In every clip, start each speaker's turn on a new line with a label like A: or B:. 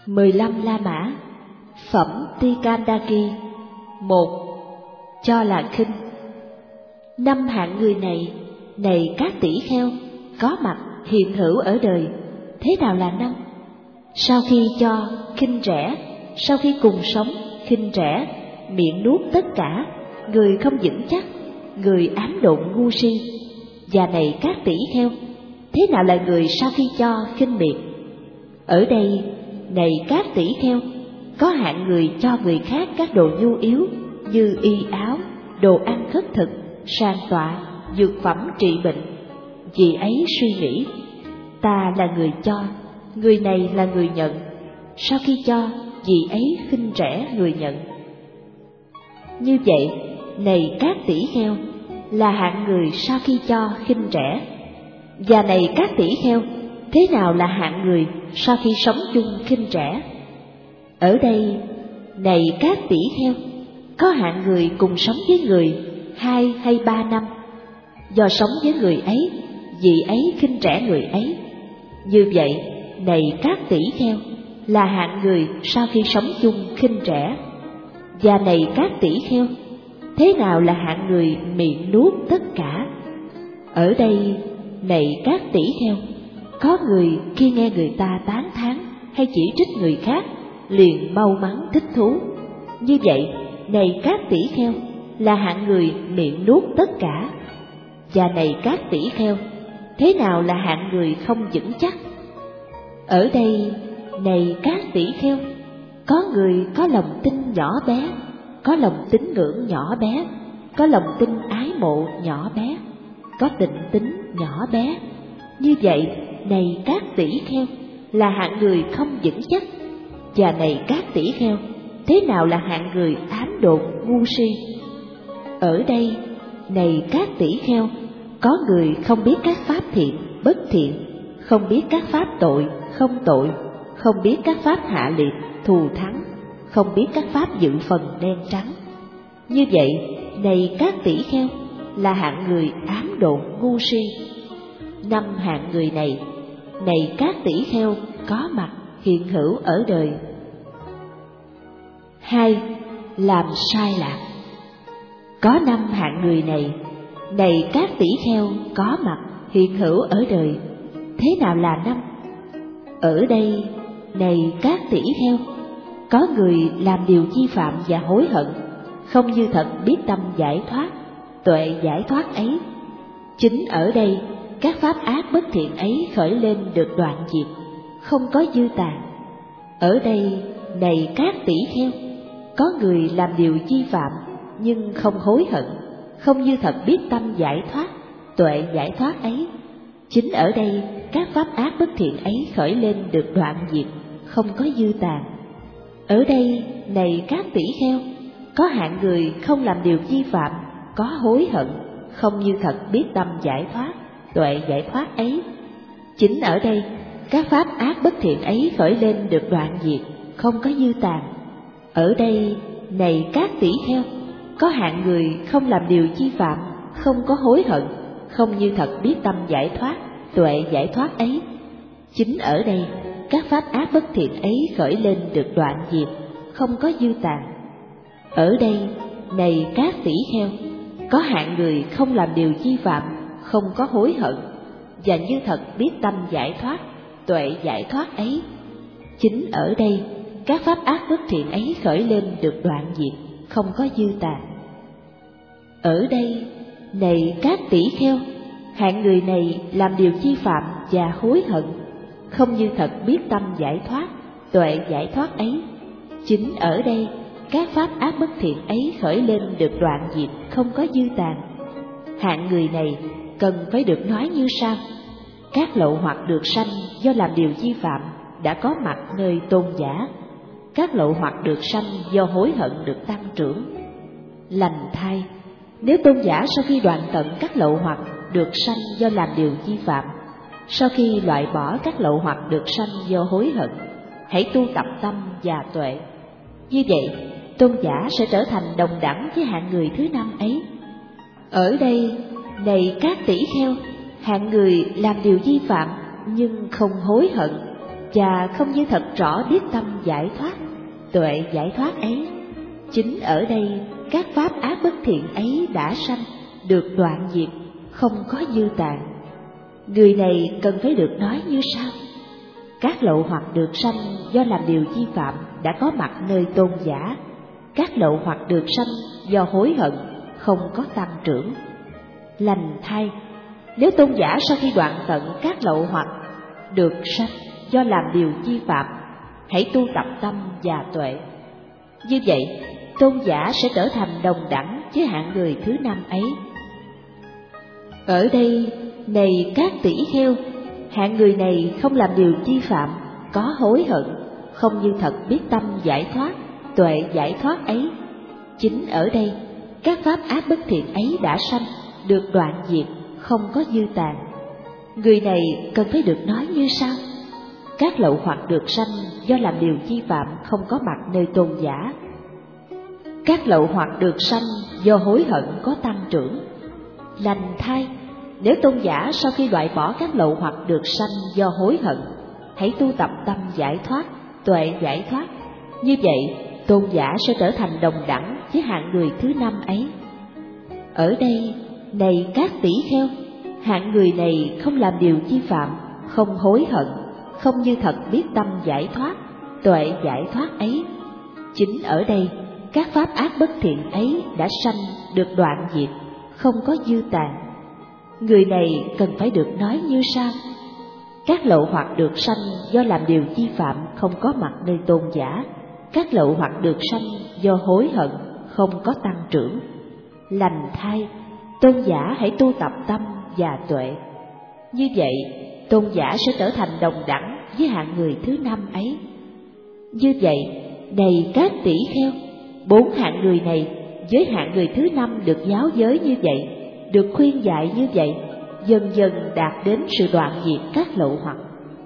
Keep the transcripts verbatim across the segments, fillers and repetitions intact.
A: mười lăm La Mã. Phẩm Tikandaki. Một. Cho là khinh. Năm hạng người này, này các tỷ kheo, có mặt hiện hữu ở đời, thế nào là năm? Sau khi cho, khinh rẻ; sau khi cùng sống, khinh rẻ; miệng nuốt tất cả, người không vững chắc, người ám độn ngu si. Và này các tỷ kheo, thế nào là người sau khi cho, khinh miệt? Ở đây, này các tỷ kheo, có hạng người cho người khác các đồ nhu yếu như y áo, đồ ăn khất thực, sàn tọa, dược phẩm trị bệnh. Vì ấy suy nghĩ, ta là người cho, người này là người nhận. Sau khi cho, vì ấy khinh rẻ người nhận. Như vậy, này các tỷ kheo, là hạng người sau khi cho khinh rẻ. Và này các tỷ kheo, thế nào là hạng người sau khi sống chung khinh rẻ? Ở đây, này các tỷ kheo, có hạng người cùng sống với người hai hay ba năm. Do sống với người ấy, vì ấy khinh rẻ người ấy. Như vậy, này các tỷ kheo, là hạng người sau khi sống chung khinh rẻ. Và này các tỷ kheo, thế nào là hạng người miệng nuốt tất cả? Ở đây, này các tỷ kheo, có người khi nghe người ta tán thán hay chỉ trích người khác, liền mau mắn thích thú. Như vậy, này các tỷ kheo, là hạng người miệng nuốt tất cả. Và này các tỷ kheo, thế nào là hạng người không vững chắc? Ở đây, này các tỷ kheo, có người có lòng tin nhỏ bé, có lòng tín ngưỡng nhỏ bé, có lòng tin ái mộ nhỏ bé, có tịnh tín nhỏ bé. Như vậy, này các tỷ kheo, là hạng người không vững chắc. Và này các tỷ kheo, thế nào là hạng người ám độn ngu si? Ở đây, này các tỷ kheo, có người không biết các pháp thiện, bất thiện, không biết các pháp tội, không tội, không biết các pháp hạ liệt, thù thắng, không biết các pháp dự phần đen trắng. Như vậy, này các tỷ kheo, là hạng người ám độn ngu si. Năm hạng người này, này các tỷ kheo, có mặt hiện hữu ở đời. Hai. Làm sai lạc. Có năm hạng người này, này các tỷ kheo, có mặt hiện hữu ở đời, thế nào là năm? Ở đây, này các tỷ kheo, có người làm điều vi phạm và hối hận, không như thật biết tâm giải thoát, tuệ giải thoát ấy. Chính ở đây, các pháp ác bất thiện ấy khởi lên được đoạn diệt, không có dư tàn. Ở đây, này các tỷ kheo, có người làm điều vi phạm nhưng không hối hận, không như thật biết tâm giải thoát, tuệ giải thoát ấy. Chính ở đây, các pháp ác bất thiện ấy khởi lên được đoạn diệt, không có dư tàn. Ở đây, này các tỷ kheo, có hạng người không làm điều vi phạm, có hối hận, không như thật biết tâm giải thoát, tuệ giải thoát ấy. Chính ở đây, các pháp ác bất thiện ấy khởi lên được đoạn diệt, không có dư tàn. Ở đây, này các tỷ kheo, có hạng người không làm điều vi phạm, không có hối hận, không như thật biết tâm giải thoát, tuệ giải thoát ấy. Chính ở đây, các pháp ác bất thiện ấy khởi lên được đoạn diệt, không có dư tàn. Ở đây, này các tỷ kheo, có hạng người không làm điều vi phạm, không có hối hận, và như thật biết tâm giải thoát, tuệ giải thoát ấy. Chính ở đây, các pháp ác bất thiện ấy khởi lên được đoạn diệt, không có dư tàn. Ở đây, này các tỷ kheo, hạng người này làm điều vi phạm và hối hận, không như thật biết tâm giải thoát, tuệ giải thoát ấy. Chính ở đây, các pháp ác bất thiện ấy khởi lên được đoạn diệt, không có dư tàn. Hạng người này cần phải được nói như sau: các lậu hoặc được sanh do làm điều vi phạm đã có mặt nơi tôn giả. Các lậu hoặc được sanh do hối hận được tăng trưởng. Lành thay, nếu tôn giả sau khi đoạn tận các lậu hoặc được sanh do làm điều vi phạm, sau khi loại bỏ các lậu hoặc được sanh do hối hận, hãy tu tập tâm và tuệ. Như vậy, tôn giả sẽ trở thành đồng đẳng với hạng người thứ năm ấy. Ở đây, này các tỷ kheo, hạng người làm điều vi phạm nhưng không hối hận, và không như thật rõ biết tâm giải thoát, tuệ giải thoát ấy. Chính ở đây các pháp ác bất thiện ấy đã sanh, được đoạn diệt, không có dư tàn. Người này cần phải được nói như sau: các lậu hoặc được sanh do làm điều vi phạm đã có mặt nơi tôn giả. Các lậu hoặc được sanh do hối hận, không có tăng trưởng. Lành thay, nếu tôn giả sau khi đoạn tận các lậu hoặc được sanh do làm điều vi phạm, hãy tu tập tâm và tuệ. Như vậy, tôn giả sẽ trở thành đồng đẳng với hạng người thứ năm ấy. Ở đây, này các tỷ kheo, hạng người này không làm điều vi phạm, có hối hận, không như thật biết tâm giải thoát, tuệ giải thoát ấy. Chính ở đây, các pháp ác bất thiện ấy đã sanh, được đoạn diệt, không có dư tàn. Người này cần phải được nói như sau: các lậu hoặc được sanh do làm điều vi phạm không có mặt nơi tôn giả. Các lậu hoặc được sanh do hối hận có tăng trưởng. Lành thay, nếu tôn giả sau khi loại bỏ các lậu hoặc được sanh do hối hận, hãy tu tập tâm giải thoát, tuệ giải thoát. Như vậy, tôn giả sẽ trở thành đồng đẳng với hạng người thứ năm ấy. Ở đây, này các tỷ kheo, hạng người này không làm điều vi phạm, không hối hận, không như thật biết tâm giải thoát, tuệ giải thoát ấy. Chính ở đây, các pháp ác bất thiện ấy đã sanh, được đoạn diệt, không có dư tàn. Người này cần phải được nói như sau: các lậu hoặc được sanh do làm điều vi phạm không có mặt nơi tôn giả. Các lậu hoặc được sanh do hối hận, không có tăng trưởng. Lành thay, tôn giả hãy tu tập tâm và tuệ. Như vậy, tôn giả sẽ trở thành đồng đẳng với hạng người thứ năm ấy. Như vậy, này các tỷ kheo, bốn hạng người này với hạng người thứ năm được giáo giới như vậy, được khuyên dạy như vậy, dần dần đạt đến sự đoạn diệt các lậu hoặc.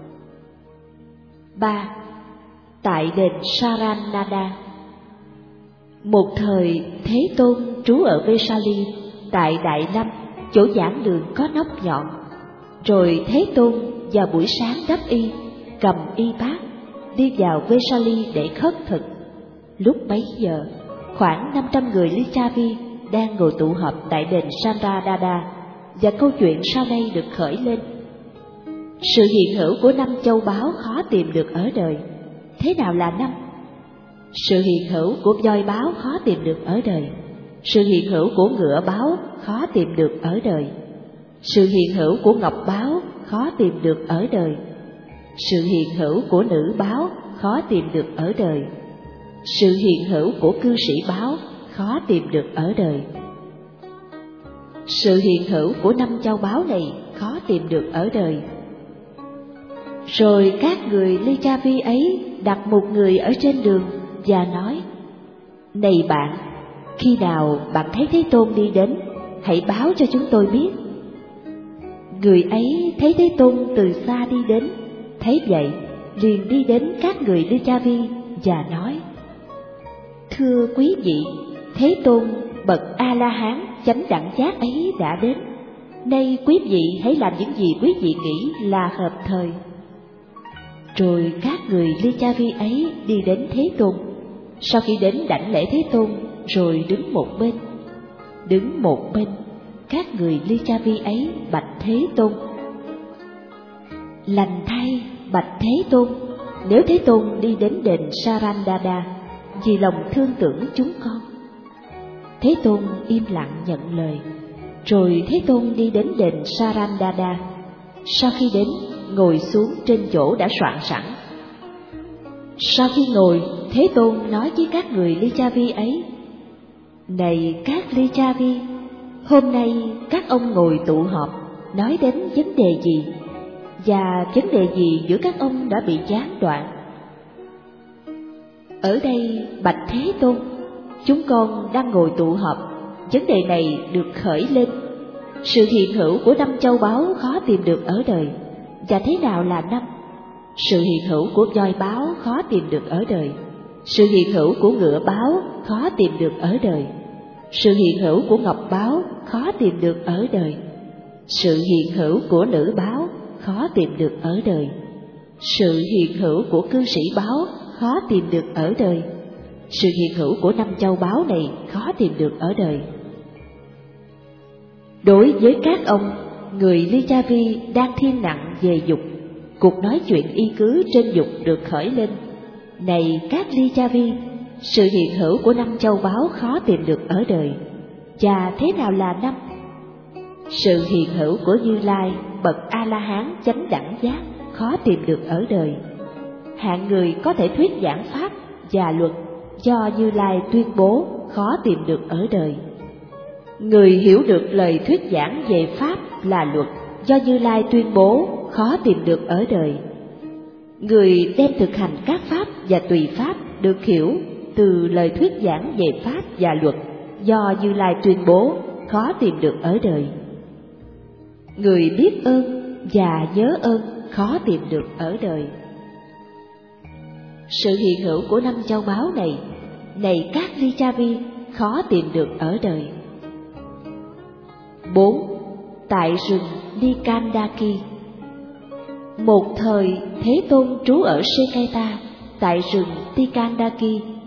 A: Ba. Tại đền Saranada. Một thời, Thế Tôn trú ở Vesali, tại Đại Lâm, chỗ giảng đường có nóc nhọn. Rồi Thế Tôn vào buổi sáng đắp y, cầm y bát, đi vào Vesali để khất thực. Lúc bấy giờ, khoảng năm trăm người Lichavi đang ngồi tụ họp tại đền Saranada, và câu chuyện sau đây được khởi lên. Sự hiện hữu của năm châu báu khó tìm được ở đời. Thế nào là năm? Sự hiện hữu của voi báo khó tìm được ở đời. Sự hiện hữu của ngựa báo khó tìm được ở đời. Sự hiện hữu của ngọc báo khó tìm được ở đời. Sự hiện hữu của nữ báo khó tìm được ở đời. Sự hiện hữu của cư sĩ báo khó tìm được ở đời. Sự hiện hữu của năm châu báu này khó tìm được ở đời. Rồi các người Lichavi ấy đặt một người ở trên đường và nói: này bạn, khi nào bạn thấy Thế Tôn đi đến, hãy báo cho chúng tôi biết. Người ấy thấy Thế Tôn từ xa đi đến, thấy vậy liền đi đến các người Lichavi và nói: thưa quý vị, Thế Tôn bậc A-la-hán chánh đẳng giác ấy đã đến. Nay quý vị hãy làm những gì quý vị nghĩ là hợp thời. Rồi các người Lichavi ấy đi đến Thế Tôn. Sau khi đến đảnh lễ Thế Tôn, rồi đứng một bên. Đứng một bên, các người Lichavi ấy bạch Thế Tôn: lành thay, bạch Thế Tôn, nếu Thế Tôn đi đến đền Saranada, vì lòng thương tưởng chúng con. Thế Tôn im lặng nhận lời. Rồi Thế Tôn đi đến đền Saranada. Sau khi đến, ngồi xuống trên chỗ đã soạn sẵn. Sau khi ngồi, Thế Tôn nói với các người Lichavi ấy: này các Lichavi, hôm nay các ông ngồi tụ họp, nói đến vấn đề gì, và vấn đề gì giữa các ông đã bị gián đoạn? Ở đây, bạch Thế Tôn, chúng con đang ngồi tụ họp, vấn đề này được khởi lên. Sự hiện hữu của năm châu báu khó tìm được ở đời. Và thế nào là năm? Sự hiện hữu của voi báo khó tìm được ở đời. Sự hiện hữu của ngựa báo khó tìm được ở đời. Sự hiện hữu của ngọc báo khó tìm được ở đời. Sự hiện hữu của nữ báo khó tìm được ở đời. Sự hiện hữu của cư sĩ báo khó tìm được ở đời. Sự hiện hữu của năm châu báu này khó tìm được ở đời. Đối với các ông, người Lichavi đang thiên nặng về dục, cuộc nói chuyện y cứ trên dục được khởi lên. Này các Lichavi, sự hiện hữu của năm châu báu khó tìm được ở đời. Và thế nào là năm? Sự hiện hữu của Như Lai, bậc A-la-hán chánh đẳng giác khó tìm được ở đời. Hạng người có thể thuyết giảng pháp và luật do Như Lai tuyên bố khó tìm được ở đời. Người hiểu được lời thuyết giảng về pháp là luật do Như Lai tuyên bố khó tìm được ở đời. Người đem thực hành các pháp và tùy pháp được hiểu từ lời thuyết giảng về pháp và luật do Như Lai tuyên bố khó tìm được ở đời. Người biết ơn và nhớ ơn khó tìm được ở đời. Sự hiện hữu của năm châu báu này, này các Lichavi, khó tìm được ở đời. Bốn. Tại rừng Nikandaki. Một thời Thế Tôn trú ở Seketa, tại rừng Nikandaki.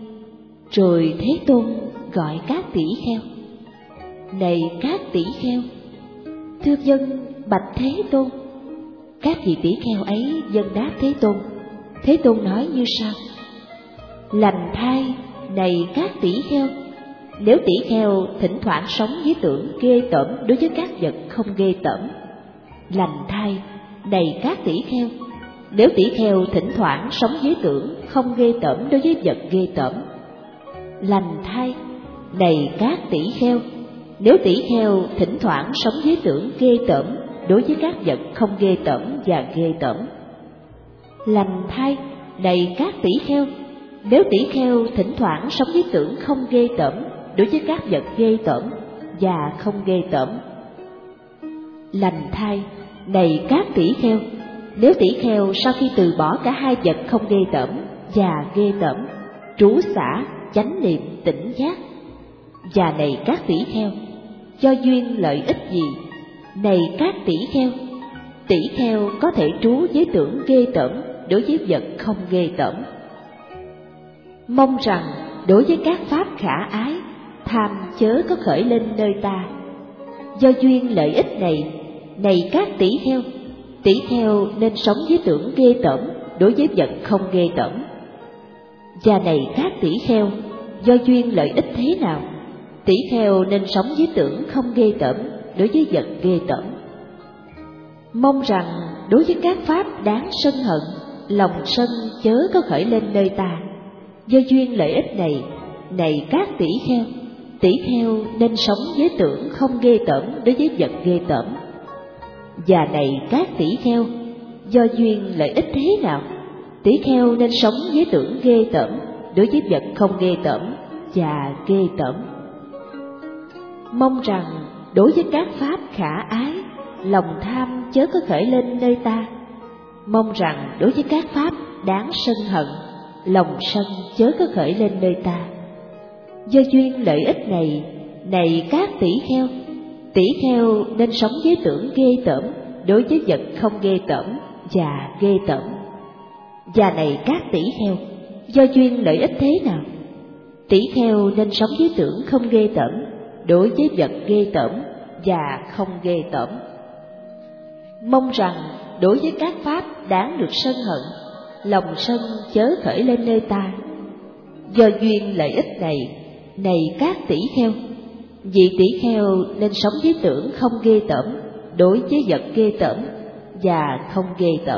A: Rồi Thế Tôn gọi các tỷ kheo: Này các tỷ kheo, thưa dân bạch Thế Tôn. Các vị tỷ kheo ấy dân đáp Thế Tôn. Thế Tôn nói như sau: Lành thay, này các tỷ kheo, nếu tỷ kheo thỉnh thoảng sống với tưởng ghê tởm đối với các vật không ghê tởm. Lành thay, này các tỷ kheo, nếu tỷ kheo thỉnh thoảng sống với tưởng không ghê tởm đối với vật ghê tởm. Lành thay, này các tỷ kheo, nếu tỷ kheo thỉnh thoảng sống với tưởng ghê tởm đối với các vật không ghê tởm và ghê tởm. Lành thay, này các tỷ kheo, nếu tỷ kheo thỉnh thoảng sống với tưởng không ghê tởm đối với các vật ghê tởm và không ghê tởm. Lành thay, này các tỷ kheo, nếu tỷ kheo sau khi từ bỏ cả hai vật không ghê tởm và ghê tởm, trú xả, chánh niệm, tỉnh giác. Và này các tỷ kheo, do duyên lợi ích gì? Này các tỷ kheo, tỷ kheo có thể trú với tưởng ghê tởm đối với vật không ghê tởm. Mong rằng đối với các pháp khả ái, tham chớ có khởi lên nơi ta. Do duyên lợi ích này, này các tỷ kheo, tỷ kheo nên sống với tưởng ghê tởm đối với vật không ghê tởm. Và này các tỷ kheo, do duyên lợi ích thế nào, tỷ kheo nên sống với tưởng không ghê tởm đối với vật ghê tởm. Mong rằng đối với các pháp đáng sân hận, lòng sân chớ có khởi lên nơi ta. Do duyên lợi ích này, này các tỷ kheo, tỷ kheo nên sống với tưởng không ghê tởm đối với vật ghê tởm. Và này các tỷ kheo, do duyên lợi ích thế nào, tỷ kheo nên sống với tưởng ghê tởm đối với vật không ghê tởm và ghê tởm. Mong rằng đối với các pháp khả ái, lòng tham chớ có khởi lên nơi ta. Mong rằng đối với các pháp đáng sân hận, lòng sân chớ có khởi lên nơi ta. Do duyên lợi ích này, này các tỷ kheo, tỷ kheo nên sống với tưởng ghê tởm đối với vật không ghê tởm và ghê tởm. Và này các tỷ kheo, do duyên lợi ích thế nào, tỷ kheo nên sống với tưởng không ghê tởm đối với vật ghê tởm và không ghê tởm. Mong rằng đối với các pháp đáng được sân hận, lòng sân chớ khởi lên nơi ta. Do duyên lợi ích này, này các tỷ kheo, vị tỷ kheo nên sống với tưởng không ghê tởm đối với vật ghê tởm và không ghê tởm.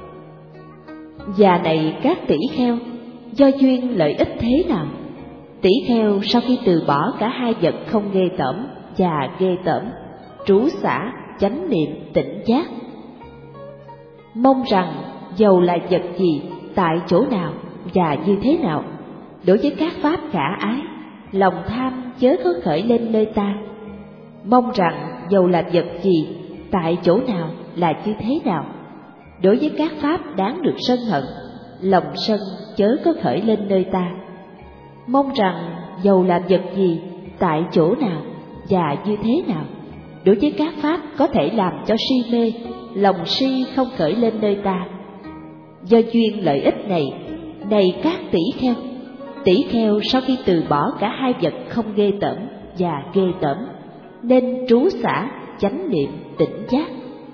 A: Và này các tỷ kheo, do duyên lợi ích thế nào, tỷ kheo sau khi từ bỏ cả hai vật không ghê tởm và ghê tởm, trú xả, chánh niệm, tỉnh giác. Mong rằng dầu là vật gì, tại chỗ nào và như thế nào, đối với các pháp khả ái, lòng tham chớ có khởi lên nơi ta. Mong rằng dầu là vật gì, tại chỗ nào là như thế nào, đối với các pháp đáng được sân hận, lòng sân chớ có khởi lên nơi ta. Mong rằng dầu là vật gì, tại chỗ nào và như thế nào, đối với các pháp có thể làm cho si mê, lòng si không khởi lên nơi ta. Do duyên lợi ích này, này các tỷ kheo, tỷ kheo sau khi từ bỏ cả hai vật không ghê tởm và ghê tởm, nên trú xả chánh niệm tỉnh giác.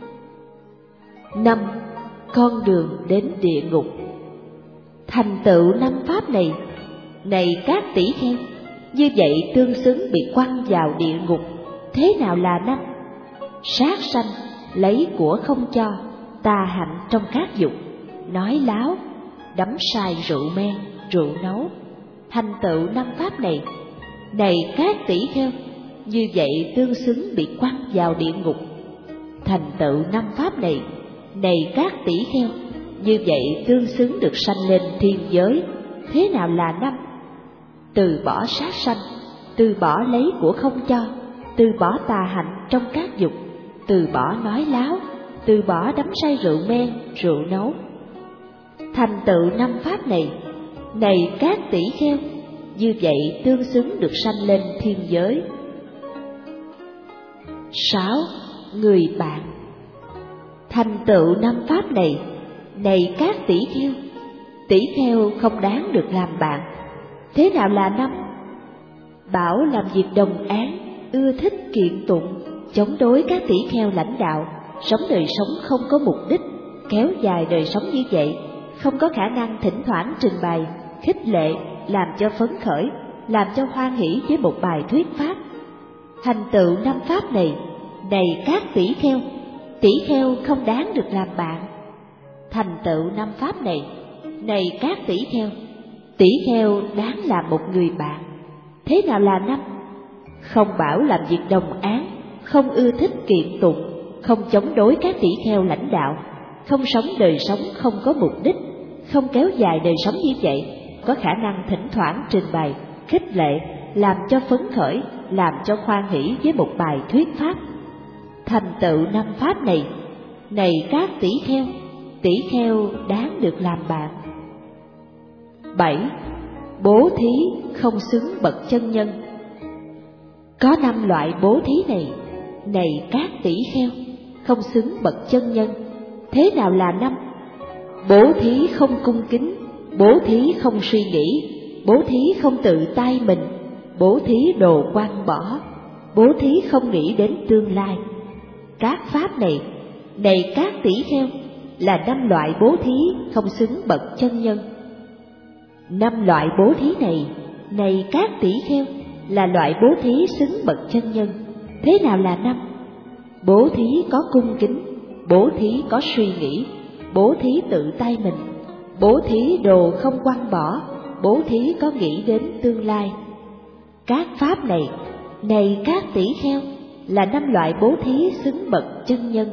A: Năm. Con đường đến địa ngục. Thành tựu năm pháp này, này các tỷ kheo, như vậy tương xứng bị quăng vào địa ngục. Thế nào là năm? Sát sanh, lấy của không cho, tà hạnh trong các dục, nói láo, đắm sai rượu men, rượu nấu. Thành tựu năm pháp này, này các tỷ kheo, như vậy tương xứng bị quăng vào địa ngục. Thành tựu năm pháp này, này các tỷ kheo, như vậy tương xứng được sanh lên thiên giới. Thế nào là năm? Từ bỏ sát sanh, từ bỏ lấy của không cho, từ bỏ tà hạnh trong các dục, từ bỏ nói láo, từ bỏ đắm say rượu men, rượu nấu. Thành tựu năm pháp này, này các tỷ kheo, như vậy tương xứng được sanh lên thiên giới. Sáu. Người bạn. Thành tựu năm pháp này, này các tỷ kheo, tỷ kheo không đáng được làm bạn. Thế nào là năm? Bảo làm việc đồng án, ưa thích kiện tụng, chống đối các tỷ kheo lãnh đạo, sống đời sống không có mục đích, kéo dài đời sống như vậy, không có khả năng thỉnh thoảng trình bày, khích lệ, làm cho phấn khởi, làm cho hoan hỷ với một bài thuyết pháp. Thành tựu năm pháp này, này các tỷ kheo, tỷ kheo không đáng được làm bạn. Thành tựu năm pháp này, này các tỷ kheo, tỷ kheo đáng làm một người bạn. Thế nào là năm? Không bảo làm việc đồng án, không ưa thích kiện tụng, không chống đối các tỷ kheo lãnh đạo, không sống đời sống không có mục đích, không kéo dài đời sống như vậy, có khả năng thỉnh thoảng trình bày, khích lệ, làm cho phấn khởi, làm cho hoan hỷ với một bài thuyết pháp. Thành tựu năm pháp này, này các tỷ kheo, tỷ kheo đáng được làm bạn. Bảy. Bố thí không xứng bậc chân nhân. Có năm loại bố thí này, này các tỷ kheo, không xứng bậc chân nhân. Thế nào là năm? Bố thí không cung kính, bố thí không suy nghĩ, bố thí không tự tay mình, bố thí đồ quăng bỏ, bố thí không nghĩ đến tương lai. Các pháp này, này các tỷ kheo, là năm loại bố thí không xứng bậc chân nhân. Năm loại bố thí này, này các tỷ kheo, là loại bố thí xứng bậc chân nhân. Thế nào là năm? Bố thí có cung kính, bố thí có suy nghĩ, bố thí tự tay mình, bố thí đồ không quăng bỏ, bố thí có nghĩ đến tương lai. Các pháp này, này các tỷ kheo, là năm loại bố thí xứng bậc chân nhân.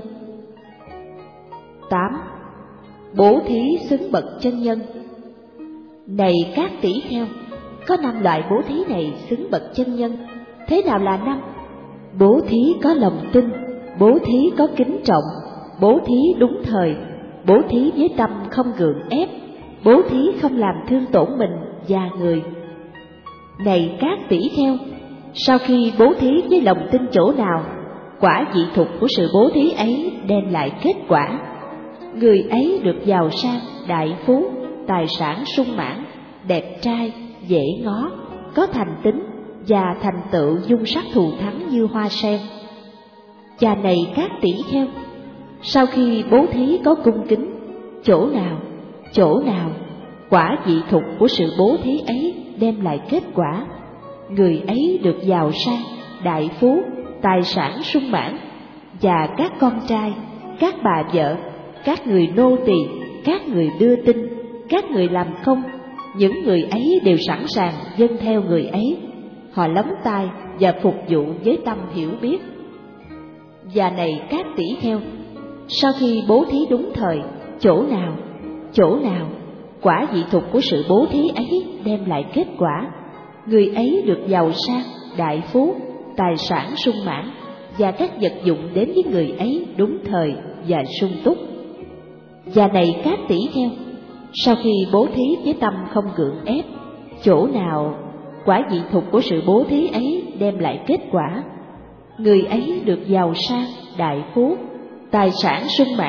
A: Tám. Bố thí xứng bậc chân nhân. Này các tỷ kheo, có năm loại bố thí này xứng bậc chân nhân. Thế nào là năm? Bố thí có lòng tin, bố thí có kính trọng, bố thí đúng thời, bố thí với tâm không gượng ép, bố thí không làm thương tổn mình và người. Này các tỷ kheo, sau khi bố thí với lòng tin chỗ nào, quả vị thục của sự bố thí ấy đem lại kết quả. Người ấy được giàu sang, đại phú, tài sản sung mãn, đẹp trai, dễ ngó, có thành tính và thành tựu dung sắc thù thắng như hoa sen. Và này các tỷ kheo, sau khi bố thí có cung kính, chỗ nào, chỗ nào, quả vị thục của sự bố thí ấy đem lại kết quả. Người ấy được giàu sang, đại phú, tài sản sung mãn, và các con trai, các bà vợ, các người nô tỳ, các người đưa tin, các người làm công, những người ấy đều sẵn sàng dâng theo người ấy. Họ lắng tai và phục vụ với tâm hiểu biết. Và này các tỷ kheo, sau khi bố thí đúng thời, chỗ nào, chỗ nào, quả vị thục của sự bố thí ấy đem lại kết quả. Người ấy được giàu sang, đại phú, tài sản sung mãn, và các vật dụng đến với người ấy đúng thời và sung túc. Và này các tỷ kheo, sau khi bố thí với tâm không gượng ép, chỗ nào, quả vị thục của sự bố thí ấy đem lại kết quả. Người ấy được giàu sang, đại phú, tài sản sung mãn,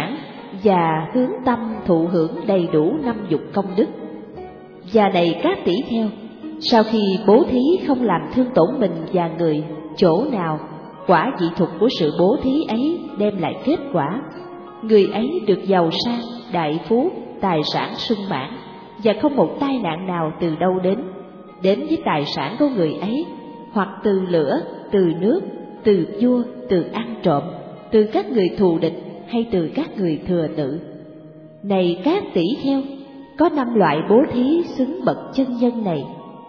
A: và hướng tâm thụ hưởng đầy đủ năm dục công đức. Và này các tỷ kheo, sau khi bố thí không làm thương tổn mình và người, chỗ nào quả vị thuật của sự bố thí ấy đem lại kết quả, người ấy được giàu sang, đại phú, tài sản sung mãn, và không một tai nạn nào từ đâu đến, đến với tài sản của người ấy, hoặc từ lửa, từ nước, từ vua, từ ăn trộm, từ các người thù địch hay từ các người thừa tự. Này các tỷ kheo, có năm loại bố thí xứng bậc chân nhân này.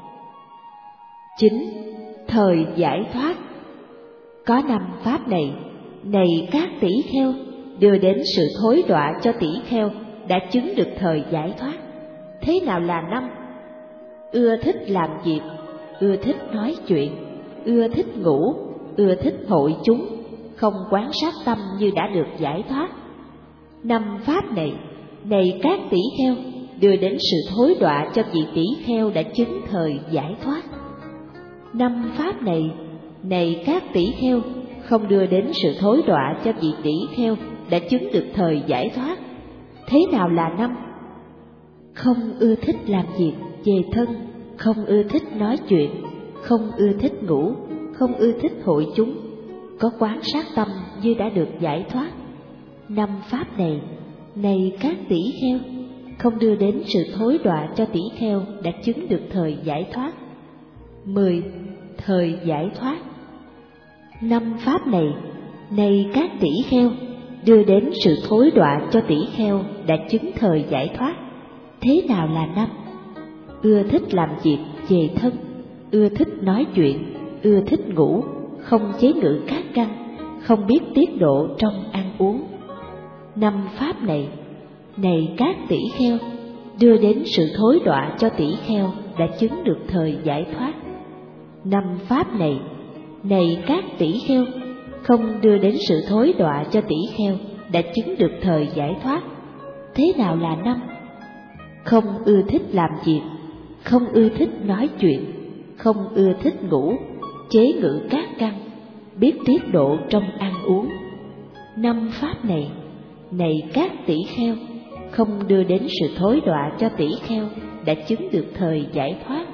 A: Chín. Thời giải thoát. Có năm pháp này, này các tỷ kheo, đưa đến sự thối đọa cho tỷ kheo đã chứng được thời giải thoát. Thế nào là năm? Ưa thích làm việc, ưa thích nói chuyện, ưa thích ngủ, ưa thích hội chúng, không quán sát tâm như đã được giải thoát. Năm pháp này, này các tỷ kheo, đưa đến sự thối đọa cho vị tỷ kheo đã chứng thời giải thoát. Năm pháp này, này các tỷ kheo, không đưa đến sự thối đọa cho vị tỷ kheo đã chứng được thời giải thoát. Thế nào là năm? Không ưa thích làm việc về thân, không ưa thích nói chuyện, không ưa thích ngủ, không ưa thích hội chúng, có quán sát tâm như đã được giải thoát. Năm pháp này, này các tỷ kheo, không đưa đến sự thối đọa cho tỷ kheo đã chứng được thời giải thoát. Mười. Thời giải thoát. Năm pháp này, này các tỷ kheo, đưa đến sự thối đọa cho tỷ kheo đã chứng thời giải thoát. Thế nào là năm? Ưa thích làm việc về thân, ưa thích nói chuyện, ưa thích ngủ, không chế ngự các căn, không biết tiết độ trong ăn uống. Năm pháp này, này các tỷ kheo, đưa đến sự thối đọa cho tỷ kheo đã chứng được thời giải thoát. Năm pháp này, này các tỷ kheo, không đưa đến sự thối đọa cho tỷ kheo đã chứng được thời giải thoát. Thế nào là năm? Không ưa thích làm việc, không ưa thích nói chuyện, không ưa thích ngủ, chế ngự các căn, biết tiết độ trong ăn uống. Năm pháp này, này các tỷ kheo, không đưa đến sự thối đọa cho tỷ kheo đã chứng được thời giải thoát.